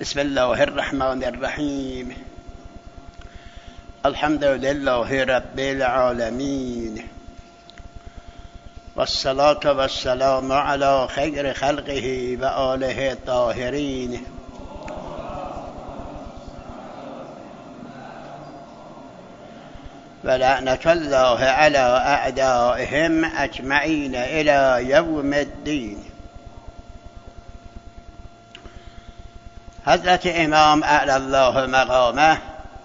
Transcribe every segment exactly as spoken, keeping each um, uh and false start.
بسم الله الرحمن الرحیم. الحمد لله رب العالمین والصلاة والسلام علی خیر خلقه و آله الطاهرین. و لعنت الله علی اعدائهم اجمعین الی یوم الدین. حضرت امام اعلی الله مقامه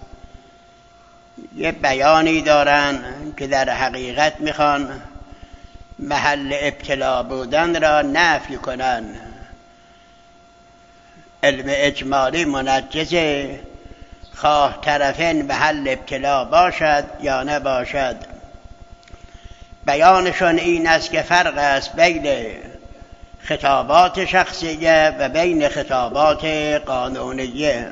یه بیانی دارن که در حقیقت میخوان محل ابتلا بودن را نفی کنن. علم اجمالی منجزه، خواه طرفین محل ابتلا باشد یا نباشد. بیانشون این است که فرق است بین خطابات شخصیه و بین خطابات قانونیه.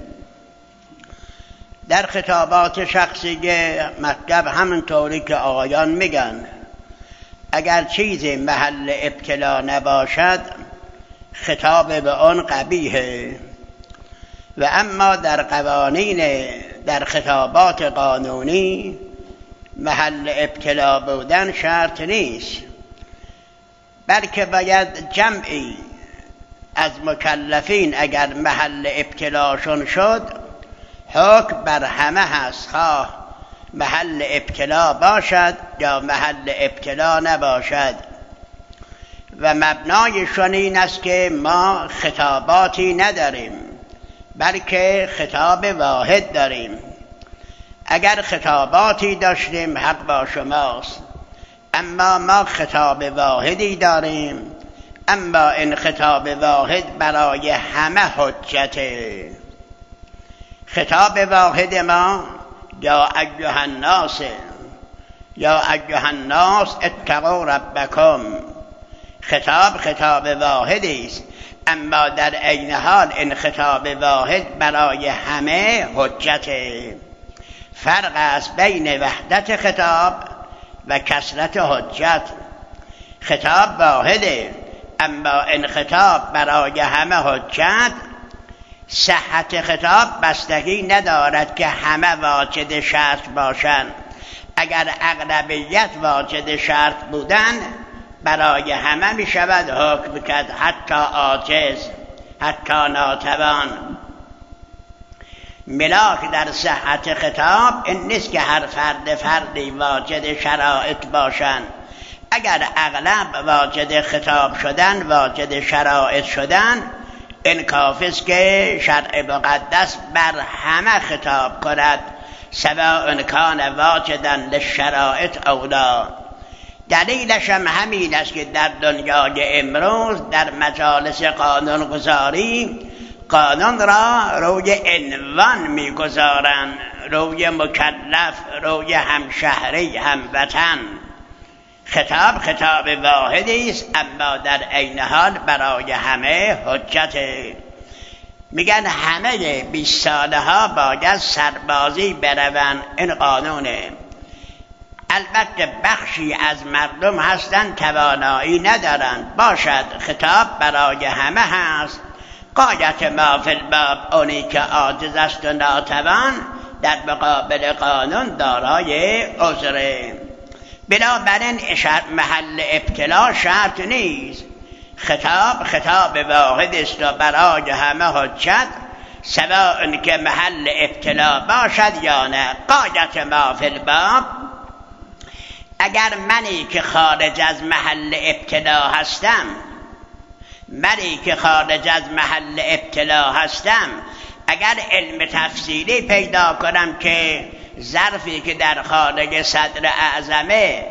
در خطابات شخصیه مطلب همونطوری که آقایان میگن، اگر چیزی محل ابتلا نباشد خطاب به آن قبیحه. و اما در قوانین، در خطابات قانونی محل ابتلا بودن شرط نیست، بلکه باید جمعی از مکلفین اگر محل ابتلاشون شد حکم بر همه هست، خواه محل ابتلا باشد یا محل ابتلا نباشد. و مبنایشون این است که ما خطاباتی نداریم بلکه خطاب واحد داریم. اگر خطاباتی داشتیم حق با شماست، اما ما خطاب واحدی داریم. اما این خطاب واحد برای همه حجته. خطاب واحد ما یا ایها الناس یا ایها الناس اتقوا ربکم. خطاب خطاب واحدی است، اما در عین حال این خطاب واحد برای همه حجته. فرق است بین وحدت خطاب و کثرت حجت. خطاب واحده، اما این خطاب برای همه حجت. صحت خطاب بستگی ندارد که همه واجد شرط باشند. اگر اغلبیت واجد شرط بودن برای همه می شود حکم کرد، حتی عاجز، حتی ناتوان. ملاک در صحت خطاب این نیست که هر فرد فردی واجد شرایط باشند. اگر اغلب واجد خطاب شدن، واجد شرایط شدن، این کافی است که شرع مقدس بر همه خطاب کند، سواء کان واجدا للشرایط او لا. دلیلش هم همین است که در دنیای امروز در مجالس قانونگذاری قانون را روی عنوان میگذارند، روی مکلف، روی همشهری، هموطن. خطاب خطاب واحدی است، اما در عین حال برای همه حجت. میگن همه بیست ساله ها باید سربازی بروند، این قانونه. البته بخشی از مردم هستند توانایی ندارند، باشد خطاب برای همه هست. غایت ما فی الباب اونی که عاجز است و ناتوان در مقابل قانون دارای عذره. بنابراین محل ابتلا شرط نیست. خطاب خطاب واحد است و برای همه حجت، سواء که محل ابتلا باشد یا نه. غایت ما فی الباب، اگر منی که خارج از محل ابتلا هستم منی که خارج از محل ابتلا هستم اگر علم تفصیلی پیدا کنم که ظرفی که در خانه صدر اعظمه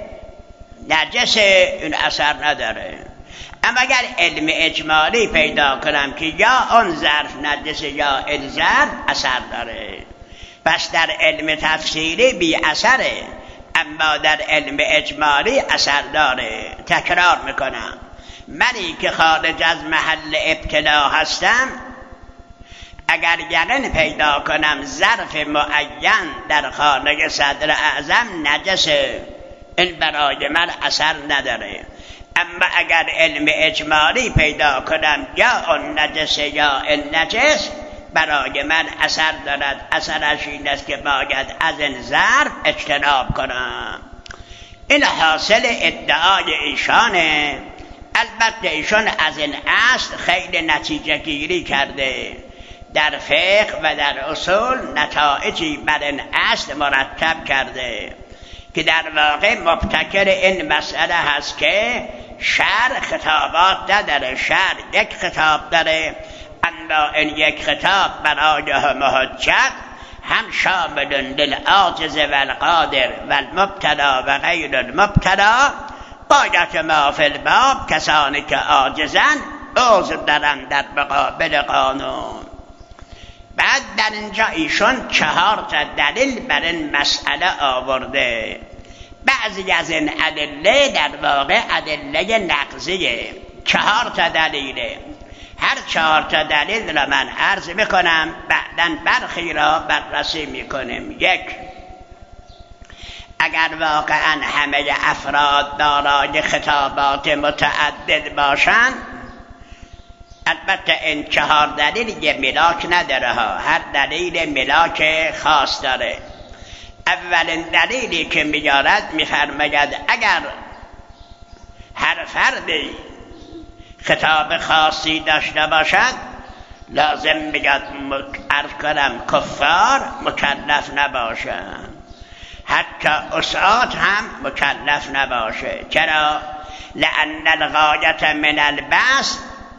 نجسه، این اثر نداره. اما اگر علم اجمالی پیدا کنم که یا اون ظرف نجسه یا این ظرف، اثر داره. پس در علم تفصیلی بی اثره، اما در علم اجمالی اثر داره. تکرار میکنم، منی که خارج از محل ابتلا هستم اگر یقین پیدا کنم ظرف معین در خانه صدر اعظم نجسه، این برای من اثر نداره. اما اگر علم اجمالی پیدا کنم یا اون نجسه یا این نجس، برای من اثر دارد، اثرش این است که باید از این ظرف اجتناب کنم. این حاصل ادعای ایشانه. البته ایشان از این اصل خیلی نتیجه گیری کرده، در فقه و در اصول نتایجی بر این اصل مرتب کرده که در واقع مبتکر این مسئله هست که شرع خطابات نداره، شرع یک خطاب داره، اما این یک خطاب برای هم حجت هم شامل للعاجز و القادر و المبتلا و غیر المبتلا. باید ما فی الباب کسانی که عاجزن عذر دارن در مقابل قانون. بعد در اینجا ایشون چهار تا دلیل بر این مسئله آورده. بعضی از این ادله در واقع ادله نقضیه، چهار تا دلیله. هر چهار تا دلیل را من عرض میکنم، بعداً برخی را بررسی میکنیم. یک، اگر واقعاً همه افراد دارای خطابات متعدد باشند، البته این چهار دلیل یه ملاک نداره ها، هر دلیل ملاک خاص داره. اولین دلیلی که میارد میفرماید اگر هر فردی خطاب خاصی داشته باشد، لازم میگد عرض کنم کفار مکلف نباشند، حتی اسعات هم مکلف نباشه. چرا؟ لأن الغایت من البعث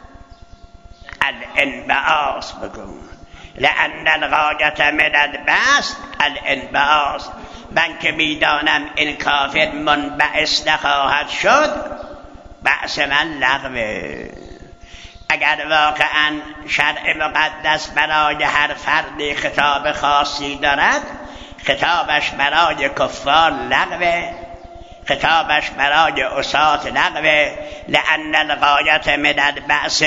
الانبعاث. بگو لأن الغایت من البعث الانبعاث. من که میدانم این کافر منبعث نخواهد شد، بعث من لغوه. اگر واقعا شرع مقدس برای هر فردی خطاب خاصی دارد، خطابش برای کفار لغوه، خطابش برای عصات لغوه. لأن الغایت من البعث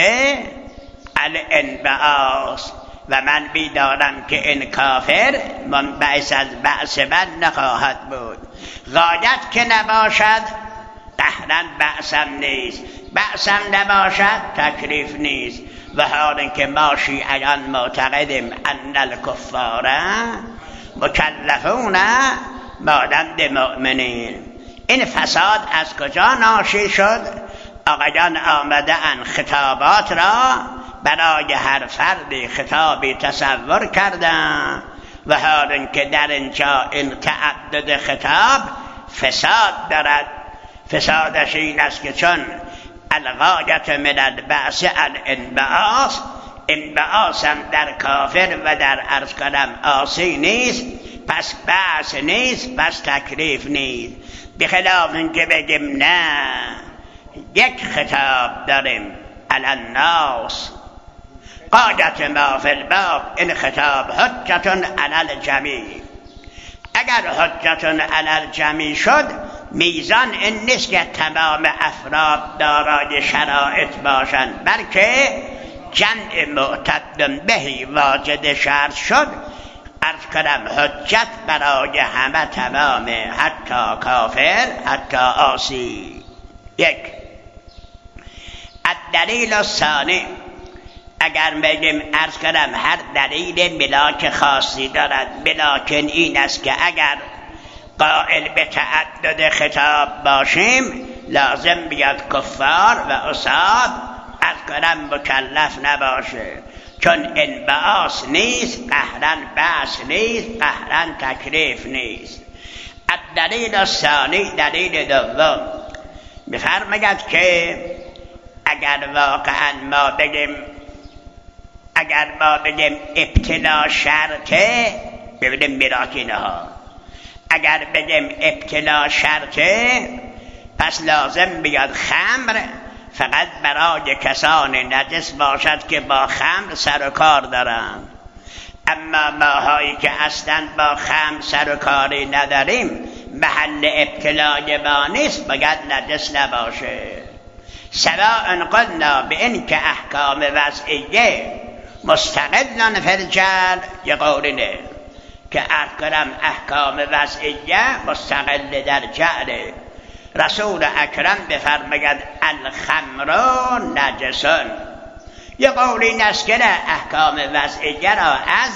الانبعاث. و من بیدارم که این کافر منبعث از بعث من نخواهد بود. غایت که نباشد قهرا بعثم نیست، بعثم نباشد تکلیف نیست. و حال که ما شیعیان معتقدیم ان الکفار مکلفون مانند مؤمنین. این فساد از کجا ناشی شد؟ آقایان آمده ان خطابات را برای هر فردی خطابی تصور کردن، و حال که در اینجا این تعدد خطاب فساد دارد. فسادش این است که چون الغایت من البعث الانبعاث، انبعاث هم در کافر و در عرض کنم عاصی نیست، پس بعث نیست، پس تکلیف نیست. بخلاف اینکه بگیم نه یک خطاب داریم علی الناس قاعدت ما فی الباب، این خطاب حجت علی الجمیع. اگر حجت علی الجمیع شد، میزان این نیست که تمام افراد دارای شرایط باشند، بلکه جمع معتد بهی واجد شرط شد. عرض کنم حجت برای همه تمامه، حتی کافر، حتی عاصی. یک. الدلیل الثانی، اگر بگیم عرض کنم هر دلیل ملاک خاصی دارد، ملاکن این است که اگر قائل به تعدد خطاب باشیم، لازم بیاد کفار و عصات عرض کنم مکلف نباشه، چون انبعاث نیست، قهرن بعث نیست، قهرن تکلیف نیست. الدلیل الثانی، دلیل دوم، می‌فرماید که اگر واقعا ما بگیم اگر ما بگیم ابتلا شرطه، ببینیم ملاکینه ها، اگر بگیم ابتلا شرطه، پس لازم بیاد خمر فقط برای کسان نجس باشد که با خمر سر و کار دارن. اما ماهایی که اصلا با خمر سر و کاری نداریم، محل ابتلای ما نیست، باید نجس نباشه. سواء قلنا به این که احکام وضعیه مستقلن فی الجعل، یه قولینه که احکام احکام وضعیه مستقل در جعل. رسول اکرم بفرماید الخمر نجسون، یه قولی این است که احکام وضعیه را از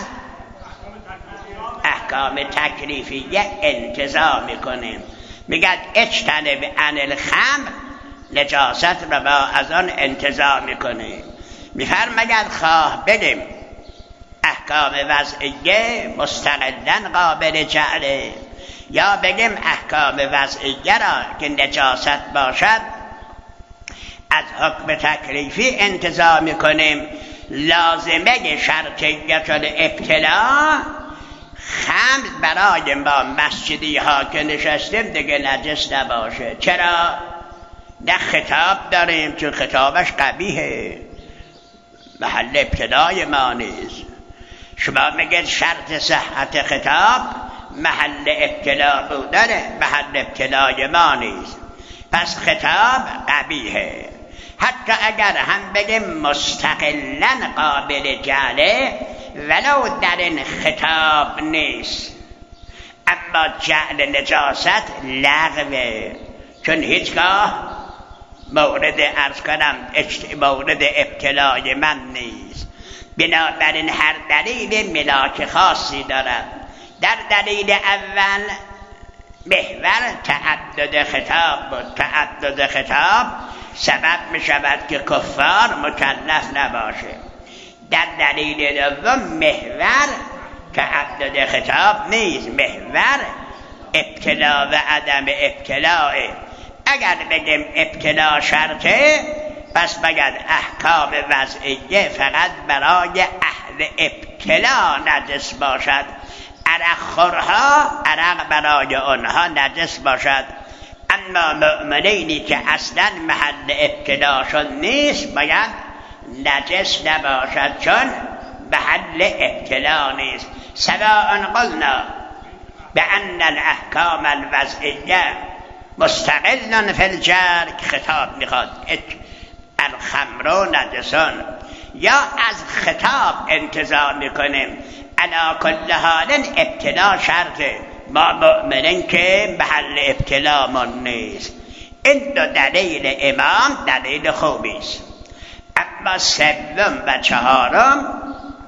احکام تکلیفیه انتزاع میکنیم. میگد اجتنب عن الخمر، نجاست را با از آن انتزاع میکنیم. میفرماید خواه بدیم احکام وضعیه مستقلاً قابل جعله، یا بگیم احکام وضعیه را که نجاست باشد از حکم تکلیفی انتزاع میکنیم. لازمه شرطیت الابتلاء خمر برای ما مسجدی ها که نشستیم دیگه نجس نباشه. چرا؟ نه خطاب داریم، چون خطابش قبیحه، محل ابتلای ما نیست. شما میگید شرط صحت خطاب محل ابتلا بودنه، محل ابتلای ما نیست، پس خطاب قبیحه. حتی اگر هم بگیم مستقلاً قابل جعله ولو در این خطاب نیست، اما جعل نجاست لغوه، چون هیچگاه مورد عرض کنم مورد ابتلای من نیست. بنابراین هر دلیل ملاک خاصی دارد. در دلیل اول محور تعدد خطاب بود. تعدد خطاب سبب می شود که کفار مکلف نباشه. در دلیل دوم محور تعدد خطاب نیست، محور ابتلا و عدم ابتلاء. اگر بگیم ابتلا شرطه، پس بگید احکام وضعیه فقط برای اهل ابتلا نجس باشد، عرق خورها عرق برای آنها نجس باشد. اما مؤمنینی که اصلا محل ابتلاشون نیست باید نجس نباشد، چون محل ابتلا نیست. سواء قلنا بأن الاحکام الوضعیه مستقل فی الجرک، خطاب میخواد الخمر نجسون، یا از خطاب انتظار میکنیم علی کل حال ابتلا شرطه، ما مؤمنین که محل ابتلا من نیست. این دو دلیل امام دلیل خوبی است. اما سوم و چهارم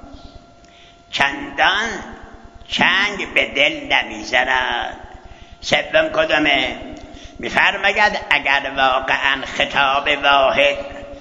چندان چنگ به دل نمیزند. سوم کدامه؟ میفرماید اگر واقعا خطاب واحد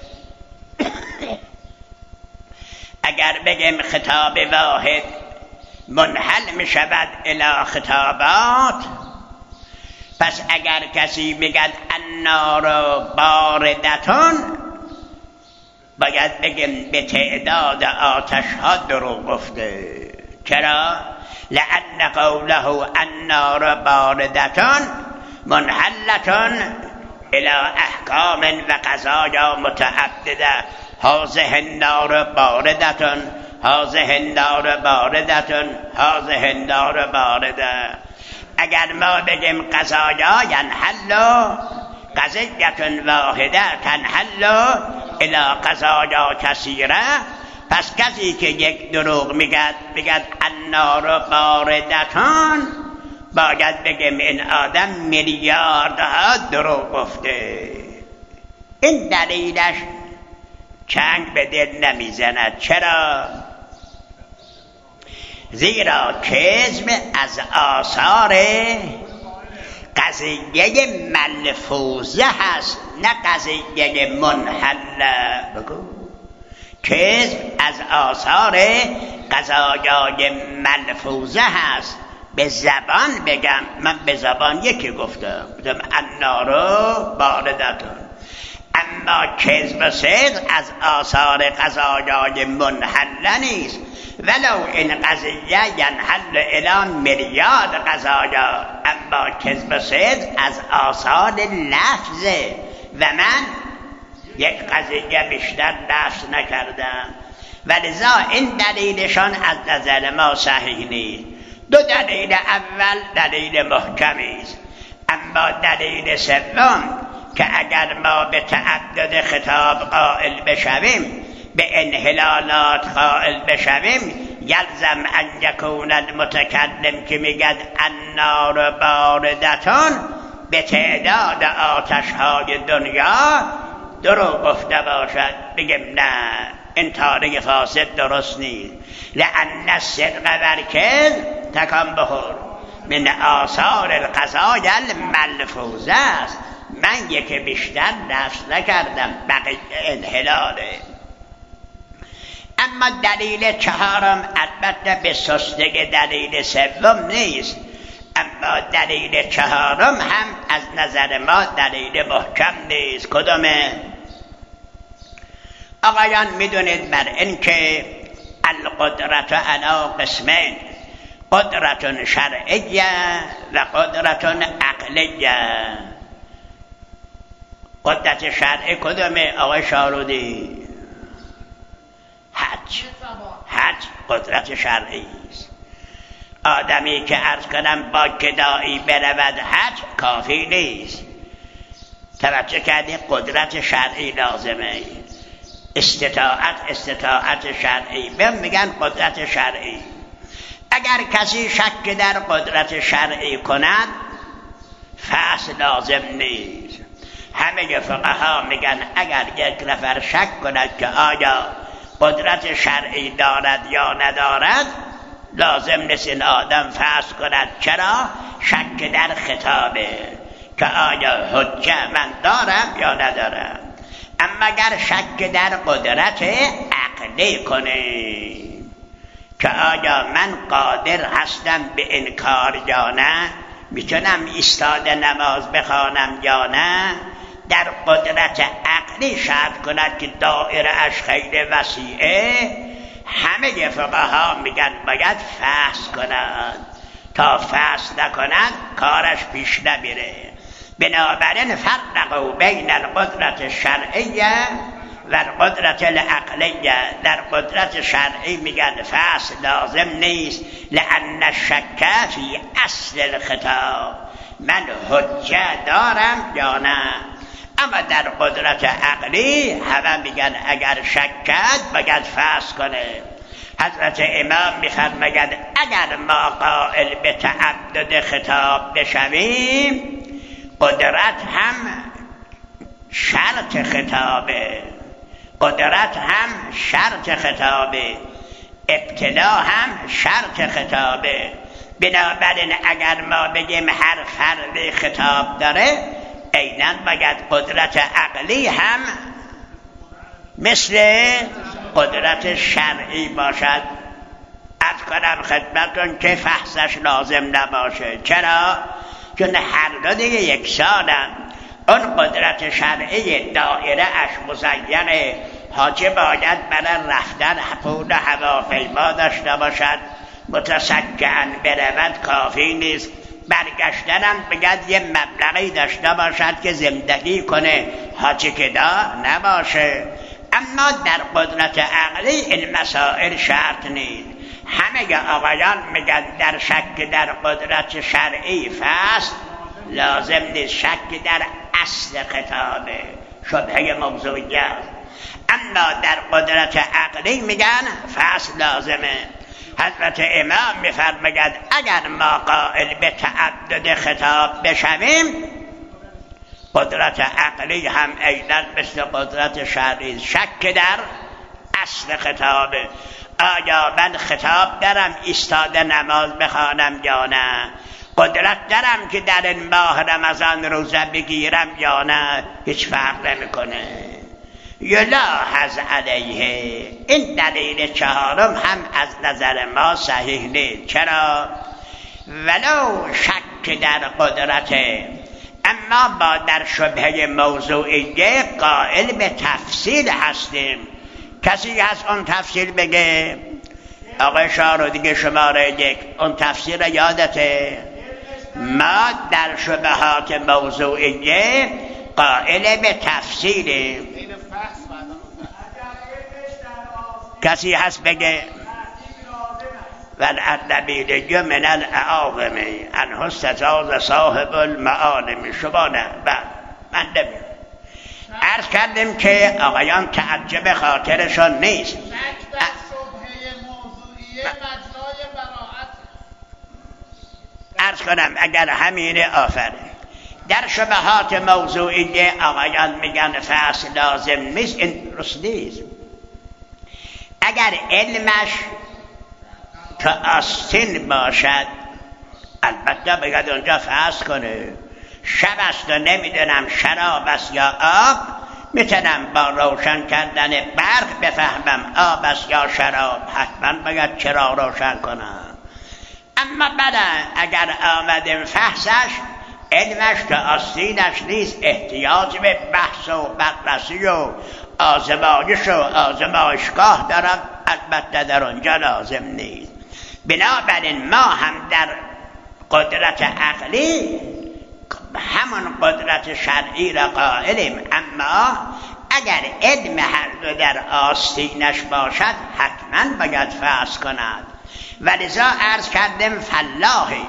اگر بگیم خطاب واحد منحل می شود الی خطابات، پس اگر کسی بگد النار باردتون، باید بگیم به تعداد آتش ها دروغ گفته. چرا؟ لأن قوله النار باردتون منحلتون الى احکام و قضایا متعدده. هذه النار باردتون، هذه النار باردتون، هذه النار بارده. اگر ما بگیم قضایا ینحل قضیه واحده تنحل الى قضایا کثیره، پس کسی که یک دروغ میگد میگد النار باردتون، باید بگیم این آدم میلیاردها دروغ گفته. این دلیلش چنگ به دل نمیزند. چرا؟ زیرا کذب از آثار قضیه ملفوظه هست، نه قضیه منحله. بگو کذب از آثار قضایای ملفوظه هست. به زبان بگم، من به زبان یکی گفتم، بودم النارو باردتون، اما کذب و صدق از آثار قضایای منحله نیست. ولو این قضیه ینحل الی میلیارد قضایا، اما کذب و صدق از آثار لفظه و من یک قضیه بیشتر لفظ نکردم، ولذا این دلیلشان از نظر ما صحیح نیست. دو دلیل اول دلیل محکمی است، اما دلیل سوم که اگر ما به تعدد خطاب قائل بشویم، به انحلالات قائل بشویم، یلزم ان یکون المتکلم که میگد النار باردتون به تعداد آتش های دنیا دروغ گفته باشد. بگیم نه، این تاریخ فاسد درست نیست. لأن الصدق والکذب تکان بخور من آثار القضای الملفوظه است. من یک بیشتر نفس نکردم، بقیه انحلاله. اما دلیل چهارم البته به سستگی دلیل سوم نیست، اما دلیل چهارم هم از نظر ما دلیل محکم نیست. کدومه؟ آقایان میدونید بر این که القدرت علی قسمین، قدرت شرعیه و قدرت عقلیه. قدرت شرعی کدومه آقای شارودی؟ حج. حج قدرت شرعی است. آدمی که عرض کنم با گدایی برود حج کافی نیست. توجه کردی؟ قدرت شرعی لازمه. استطاعت استطاعت شرعی بهم میگن قدرت شرعی. اگر کسی شک در قدرت شرعی کند فحص لازم نیست. همه فقها میگن اگر یک نفر شک کند که آیا قدرت شرعی دارد یا ندارد لازم نیست این آدم فحص کند. چرا؟ شک در خطابه که آیا حجه من دارم یا ندارم. اما اگر شک در قدرت عقلی کنه که آیا من قادر هستم به انکار یا نه، میتونم ایستاده نماز بخوانم یا نه، در قدرت عقلی شرط کند که دایره اش خیلی وسیعه، همه فقها میگن باید فحص کند. تا فحص نکند کارش پیش نمیره. بنابراین فرقوا بین القدرت الشرعیه و القدرت العقلیه. در قدرت شرعی میگن فحص لازم نیست، لأن الشک فی اصل الخطاب، من حجه دارم یا نه. اما در قدرت عقلی همه میگن اگر شک کرد باید فحص کنه. حضرت امام میفرماید اگر ما قائل به تعدد خطاب بشویم قدرت هم شرط خطابه، قدرت هم شرط خطابه، ابتلا هم شرط خطابه. بنابراین اگر ما بگیم هر فرد خطاب داره عیناً باید قدرت عقلی هم مثل قدرت شرعی باشد. عرض کنم خدمتتون که فحصش لازم نباشه. چرا؟ چون هر دو دیگه یک سالن. اون قدرت شرعی دایره اش مزینه، حاجی باید برای رفتن پول هواپیما داشته باشد، متسکن برود کافی نیست، برگشتنم بگد یه مبلغی داشته باشد که زندگی کنه، حاجی که دا نباشه. اما در قدرت عقلی این مسائل شرط نیست. همه آقایان میگن در شک در قدرت شرعی فصل لازم نیست، شک در اصل خطابه، شبهه موضوعیه. اما در قدرت عقلی میگن فصل لازمه. حضرت امام میفرماید اگر ما قائل به تعدد خطاب بشویم قدرت عقلی هم ایضا مثل قدرت شرعی شک در اصل خطابه. آیا من خطاب دارم ایستاده نماز بخوانم یا نه؟ قدرت دارم که در این ماه رمضان روزه بگیرم یا نه؟ هیچ فرق نمیکنه. یلاحظ علیه. این دلیل چهارم هم از نظر ما صحیح نیست. چرا؟ ولو شک در قدرت، اما با در شبهه موضوعیه قائل به تفصیل هستیم. کسی هست اون تفصیل بگه؟ آقای شارو دیگه شماره یک اون تفسیر یادته؟ ما در شبهات موضوعیه قائل به تفصیل. کسی هست بگه؟ والعربیل من الاعاظم انه استجاز صاحب المعالم. شما نه؟ من نمیم. عرض کردیم که آقایان تعجب خاطرشان نیست. عرض کنم اگر همین آفر در شبهات موضوعیه آقایان میگن فصل لازم نیست، این درست نیست. اگر علمش تا آستین باشد، البته بگد اونجا فرض کنه شب است و نمیدونم شراب است یا آب، میتونم با روشن کردن برق بفهمم آب است یا شراب، حتما باید چراغ روشن کنم. اما بعد اگر آمدیم فحصش، علمش تا آستینش نیست، احتیاج به بحث و بررسی و آزمایش و آزمایشگاه دارد، البته در اونجا لازم نیست. بنابراین ما هم در قدرت عقلی همون قدرت شرعی را قائلیم، اما اگر علم هر دو در آستینش باشد حتما باید فرض کند. ولذا عرض کردم فلاحی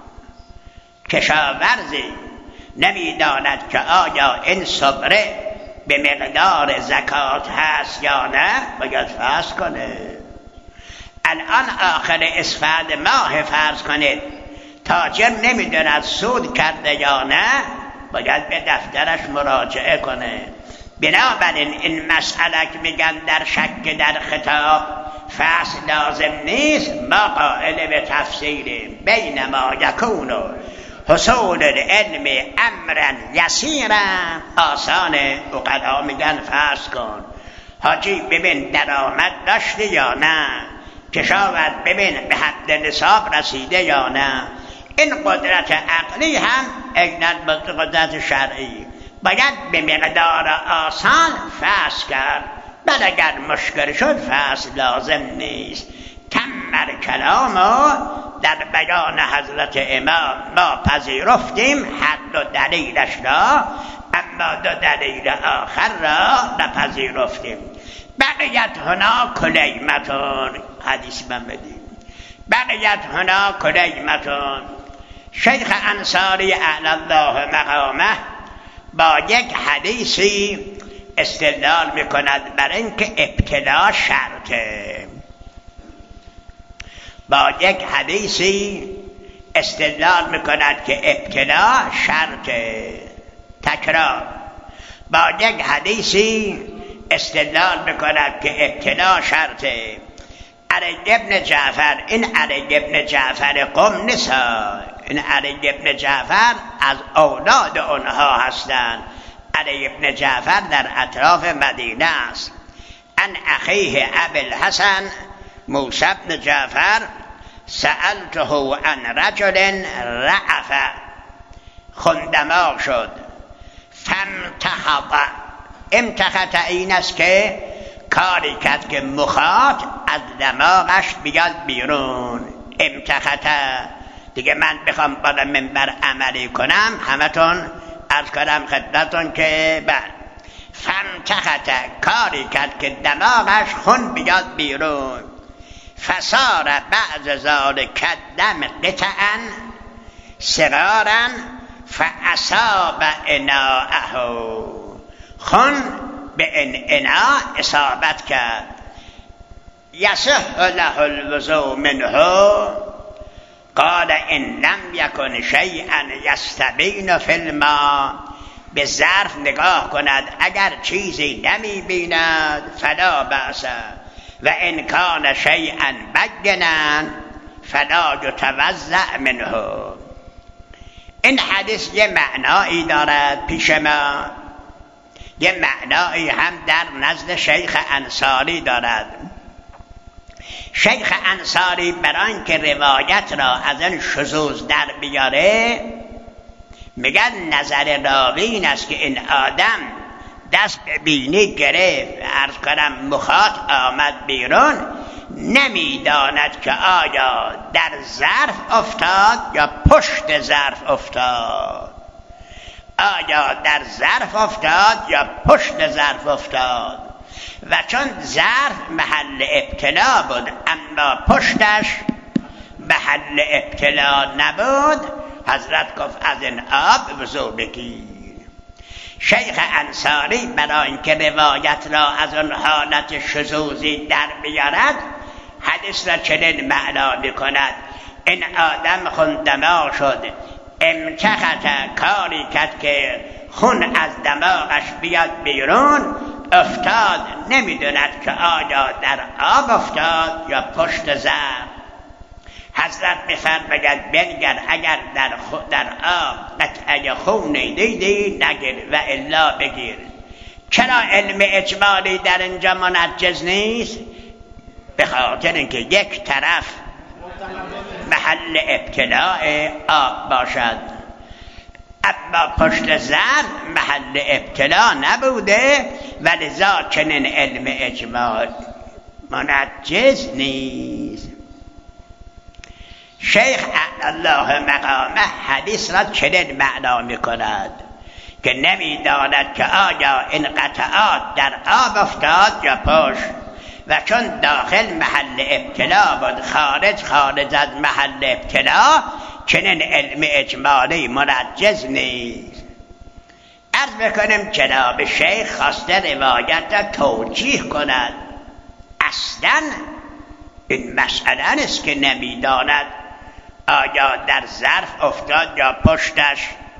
کشاورزی نمیداند که آیا این صبره به مقدار زکات هست یا نه، باید فرض کنه. الان آخر اسفند ماه فرض کنید، تاجر نمیداند سود کرده یا نه، باید به دفترش مراجعه کنه. بنابراین این مسئله که میگن در شک در خطاب فصل لازم نیست، ما قائل به تفسیریم. بین ما یکون حصول العلم امرا یسیرا، آسانه. عقلا میگن فرض کن حاجی ببین درآمد داشته یا نه، کشاورز ببین به حد نصاب رسیده یا نه. این قدرت عقلی هم عیناً با قدرت شرعی باید به مقدار آسان فحص کرد. بل اگر مشکل شد فحص لازم نیست. کمر کلامو در بیان حضرت امام ما پذیرفتیم، هر دو دلیلش را، اما دو دلیل آخر را نپذیرفتیم. بقیت هنا کلیمتون، حدیث من بدیم، بقیت هنا کلیمتون. شیخ انصاری اعلی الله مقامه با یک حدیثی استدلال میکند بر اینکه ابتلا شرطه. با یک حدیثی استدلال میکند که ابتلا شرطه. تکرار، با یک حدیثی استدلال میکند که ابتلا شرطه. علی ابن جعفر، این علی ابن جعفر قم نسا، این علی ابن جعفر از اولاد اونها هستند. علی ابن جعفر در اطراف مدینه است. ان اخیه ابی الحسن موسی بن جعفر سألته عن رجل رعف، خندماغ شد. فامتخط، امتخط این است که کاری کرد که مخاط از دماغش بیاد بیرون. امتخط دیگه من بخوام بالا منبر عملی کنم همتون عرض کنم خدمتون که بعد فامتخط کاری کرد که دماغش خون بیاد بیرون. فصار بعض ذالک الدم قطعا صغارا فاصاب اناءه، خون به این اناء اصابت کرد. یصح له الوضوء منه، قال ان لم یکن شیئا یستبین فی الماء، به ظرف نگاه کند اگر چیزی نمی بیند فلا بأس، و ان کان شیئا بینا فلا یتوضأ منه. این حدیث یه معنایی دارد پیش ما، یه معنایی هم در نزد شیخ انصاری دارد. شیخ انصاری برای اینکه روایت را از این شذوذ در بیاره میگن نظر راوی این است که این آدم دست به بینی گرفت، عرض کنم مخاط آمد بیرون، نمیداند که آیا در ظرف افتاد یا پشت ظرف افتاد، آیا در ظرف افتاد یا پشت ظرف افتاد. و چون ظرف محل ابتلا بود اما پشتش محل ابتلا نبود، حضرت گفت از این آب وضو بگیر. شیخ انصاری برای اینکه روایت را از اون حالت شذوذی در بیارد حدیث را چنین معنا میکند: این آدم خون شد، امتخط کاری کرد که خون از دماغش بیاد بیرون، افتاد نمیدوند که آیا در آب افتاد یا پشت زر. حضرت میفرماید بنگر اگر در, در آب قطعه خونی دیدی نگیر و الا بگیر. چرا علم اجمالی در اینجا منجز نیست؟ به خاطر اینکه یک طرف محل ابتلاع آب باشد، اما پشت زر محل ابتلا نبوده و لذا چنین علم اجمال منجز نیست. شیخ الله مقامه حدیث را چنین معنا می کند که نمی داند که آیا این قطعات در آب افتاد یا پشت، و چون داخل محل ابتلا بود خارج خارج از محل ابتلا چنین علم اجمالی منجز نیست. عرض بکنم جناب شیخ خواسته روایت را توجیه کند. اصلا این مسئله نیست که نمیداند آیا در ظرف افتاد یا پشتش.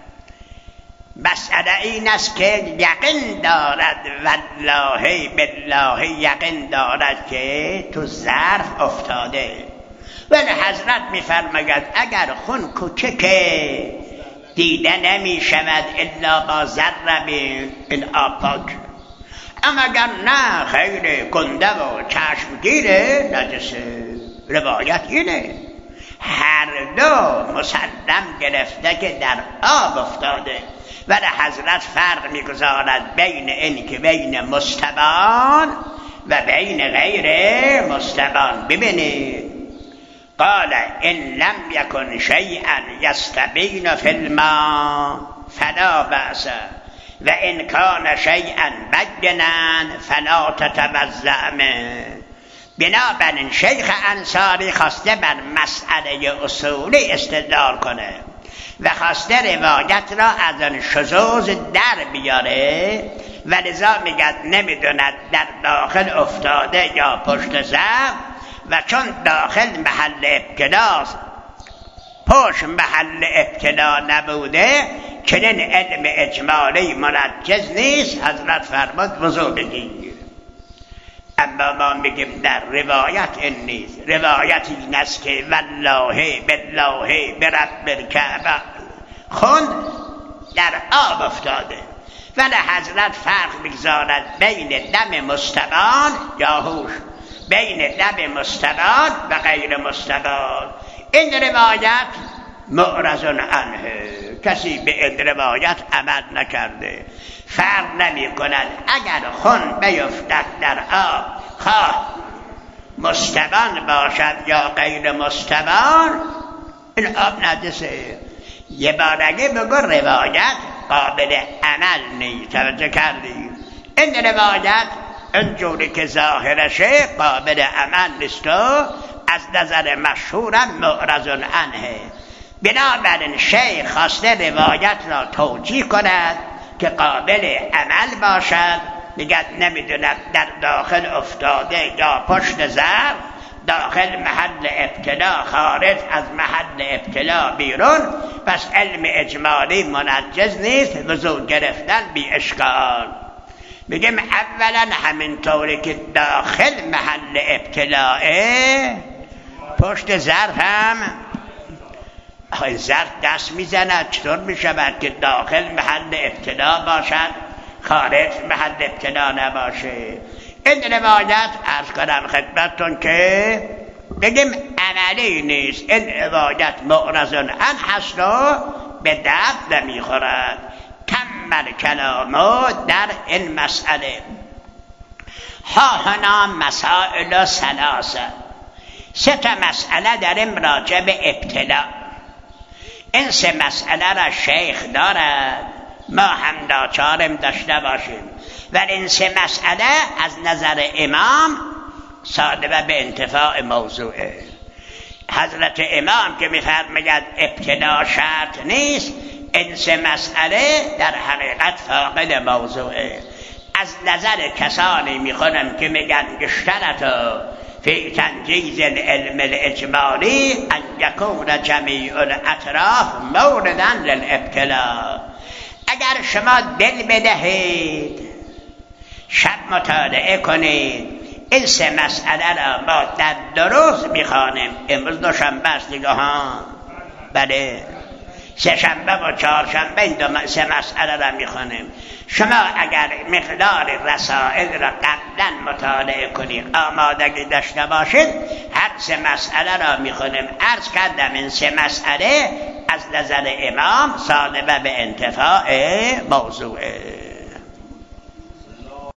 مسئله این است که یقین دارد والله بالله یقین دارد که تو ظرف افتاده. ولی حضرت میفرماید اگر خون کوچکه دیده نمی شود الا با ذره این آب پاک، اما اگر نه خیلی گنده و چشمگیره نجسه. روایت اینه هر دو مسلم گرفته که در آب افتاده، ولی حضرت فرق میگذارد بین این که بین مستبان و بین غیر مستبان. ببینید قال ان لم یکن شیئا یستبین فی الماء فلا بأس و ان کان شیئا بینا فلا تتوضأ منه. بنابراین شیخ انصاری خواسته بر مسئله اصولی استدلال کنه و خواسته روایت را از آن شذوذ در بیاره و لذا میگد نمیدوند در داخل افتاده یا پشت زر، و چون داخل محل ابتلاست پشت محل ابتلا نبوده چنین علم اجمالی منجز نیست. حضرت فرمود وضو بگیر. اما ما میگیم در روایت این نیست. روایت این است که والله بالله برب الکعبه خون در آب افتاده، ولی حضرت فرق میگذارد بین دم مستبان یا هوش، بین دم مستبان و غیر مستبان. این روایت معرض عنه، کسی به این روایت عمل نکرده. فرق نمی کند اگر خون بیفتد در آب خواه مستبان باشد یا غیر مستبان این آب نجسه. یه بارگه بگو روایت قابل عمل نیست. توجه کردی؟ این روایت اینجوری که ظاهرشه قابل عمل نیست و از نظر مشهورم معرض عنه. بنابراین شیخ خواسته روایت را توجیه کند که قابل عمل باشد. میگه نمیدونم در داخل افتاده یا پشت زر، داخل محل ابتلا خارج از محل ابتلا بیرون، پس علم اجمالی منجز نیست. وضو گرفتن بی اشکال. میگم اولا همینطوری که داخل محل ابتلاه پشت ظرف هم آخه ظرف دست میزند چطور میشود که داخل محل ابتلا باشد خارج محل ابتلا نباشه؟ این روایت عرض کنم خدمتتون که بگیم عملی نیست. این روایت معرض عنه هست و به درد نمیخورد. کمل کلامو در این مسئله. ها هنا مسائل ثلاثه، سه تا مسئله داریم راجع به ابتلا. این سه مسئله را شیخ دارد، ما هم ناچاریم داشته باشیم، ولی این سه مسئله از نظر امام ساده و به انتفاع موضوعه. حضرت امام که میفرماید ابتلا شرط نیست، این سه مسئله در حقیقت فاقد موضوعه. از نظر کسانی میخونم که میگن اشترطوا فی تنجیز العلم الاجمالی ان یکون جمیع الاطراف موردا للابتلا. اگر شما دل بدهید شب مطالعه کنید. این سه مسئله را ما در دروز میخوانیم. امروز دوشنبه است دیگه ها، بله، سه شنبه و چهار شنبه این دو سه مسئله را میخوانیم. شما اگر مقدار رسائل را قبلا مطالعه کنید، آمادگی داشته باشید، هر سه مسئله را میخوانیم. عرض کردم این سه مسئله از نظر امام سالبه به انتفاع موضوعه.